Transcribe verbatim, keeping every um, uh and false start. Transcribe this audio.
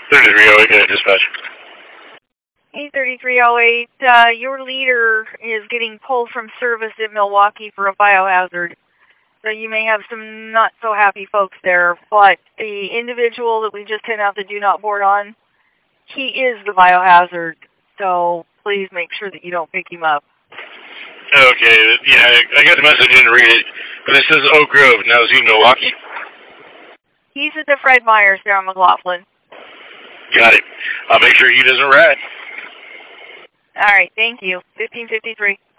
thirty-three oh eight, dispatch. eight thirty-three oh eight, uh, your leader is getting pulled from service in Milwaukee for a biohazard. So you may have some not so happy folks there, but the individual that we just sent out the do not board on, he is the biohazard. So please make sure that you don't pick him up. Okay, yeah, I got the message, I didn't read it, but it says Oak Grove. Now, is he in Milwaukee? He's at the Fred Meyers there on McLaughlin. Got it. I'll make sure he doesn't ride. All right, thank you. fifteen fifty-three.